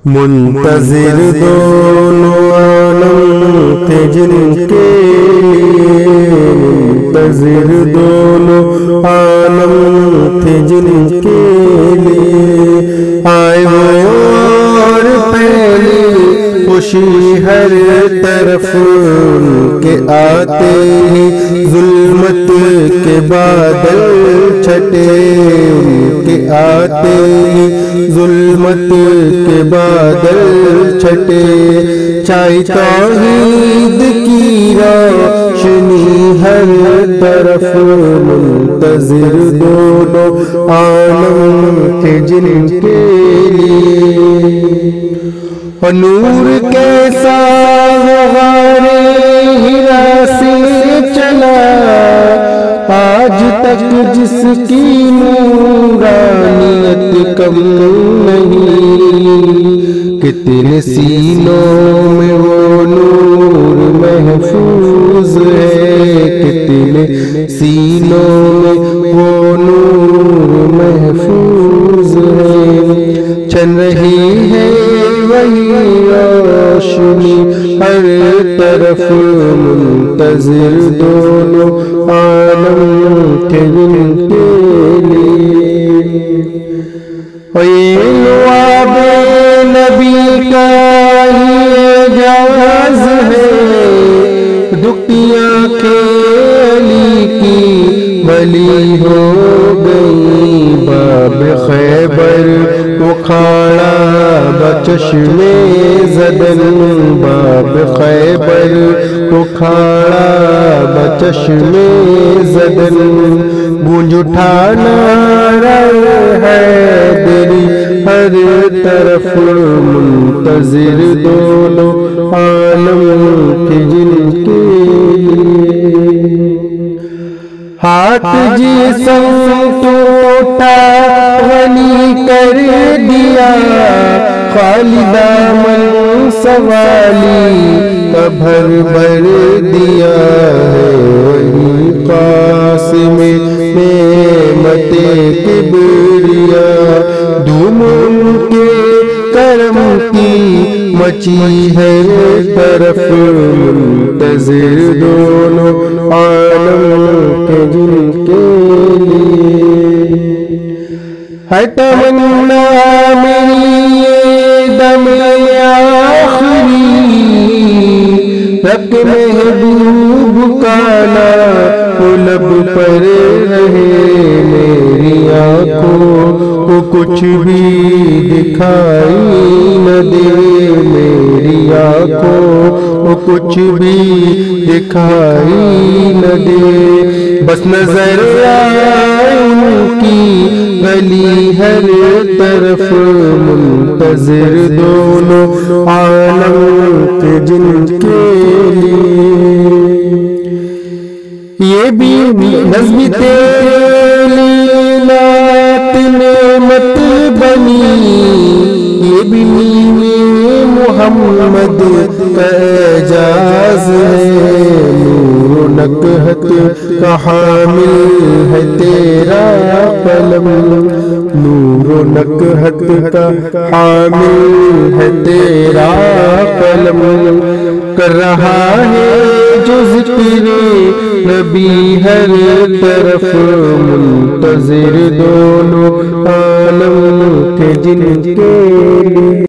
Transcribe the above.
منتظر دونوں عالم تھے جن کے لیے، منتظر دونوں عالم تھے جن کے لیے، آئے اور پہلی خوشی ہر طرف ان کے آتے ہی ظلمت کے بادل چھٹے، ان کے آتے ہی ظلمت کے بادل چھٹے، چھائی توحید کی روشنی ہر طرف، منتظر دونوں عالم تھے جن کے لیے، اور نور کیسا غار ہرا سے چلا، آج تک جس کی نورانیت کم نہیں، کتنے سینوں میں وہ نور محفوظ ہے، کتنے سینوں میں وہ نور محفوظ ہے، چل رہی ہے وہی روشنی ہر طرف، منتظر دونوں عالم تھے جن کے لیے، اور یہ لعاب نبی کا ہی اعجاز ہے، دکھتی آنکھیں علی کی بلی ہو گئی، باب خیبر اکھاڑا بچشم زدن، باب خیبر اکھاڑا بچشم زدن، گونج اٹھا نعرہ حیدری ہر طرف، منتظر دونوں عالم تھے جن کے لیے، ہاتھ جسم ٹوٹا غنی کر دیا، خالی دامن سوالی کا بھر دیا ہے، وہی قاسم نعمت کبریا، دھوم ان کے کرم کی مچی ہے طرف، منتظر دونوں عالم کے جن کے لیے، ہے تمنا میری دم آخری، رب محبوب کا نام لب پر رہے، میری آنکھوں کو کچھ بھی دکھائی نہ دے، میری آنکھوں کو کچھ بھی دکھائی نہ دے، بس نظر آئے ان کی گلی ہر طرف، منتظر دونوں عالم تھے جن کے لیے، یہ بھی نظم تیری نعت نعمت بنی، یہ بھی محمد کا اعجاز ہے، نور و نکہت کا حامل ہے تیرا قلم، نور و نکہت کا حامل ہے تیرا قلم، کر رہا ہے جو ذکر نبی ہر طرف، منتظر دونوں عالم تھے جن کے لیے۔